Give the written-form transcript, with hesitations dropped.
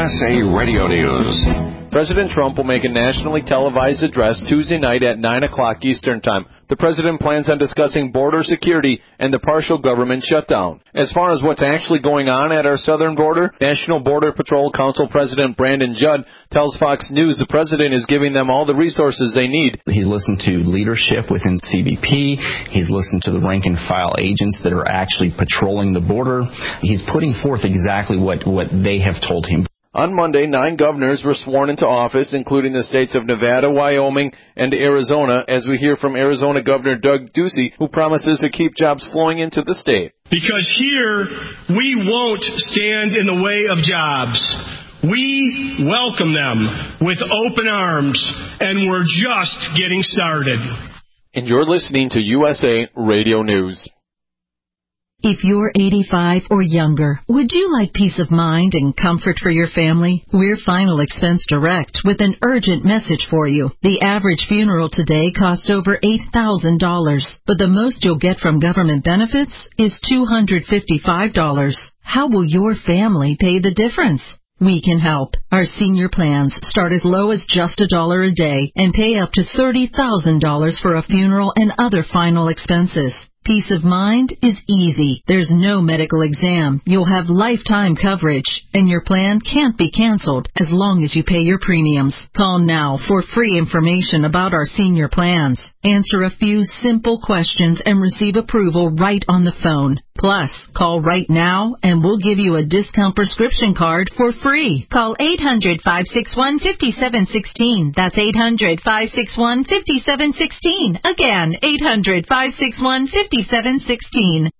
USA Radio News. President Trump will make a nationally televised address Tuesday night at 9 o'clock Eastern Time. The president plans on discussing border security and the partial government shutdown. As far as what's actually going on at our southern border, National Border Patrol Council President Brandon Judd tells Fox News the president is giving them all the resources they need. He's listened to leadership within CBP. He's listened to the rank-and-file agents that are actually patrolling the border. He's putting forth exactly what they have told him. On Monday, 9 governors were sworn into office, including the states of Nevada, Wyoming, and Arizona, as we hear from Arizona Governor Doug Ducey, who promises to keep jobs flowing into the state. Because here, we won't stand in the way of jobs. We welcome them with open arms, and we're just getting started. And you're listening to USA Radio News. If you're 85 or younger, would you like peace of mind and comfort for your family? We're Final Expense Direct with an urgent message for you. The average funeral today costs over $8,000, but the most you'll get from government benefits is $255. How will your family pay the difference? We can help. Our senior plans start as low as just $1 a day and pay up to $30,000 for a funeral and other final expenses. Peace of mind is easy. There's no medical exam. You'll have lifetime coverage, and your plan can't be canceled as long as you pay your premiums. Call now for free information about our senior plans. Answer a few simple questions and receive approval right on the phone. Plus, call right now and we'll give you a discount prescription card for free. Call 800-561-5716. That's 800-561-5716. Again, 800-561-5716.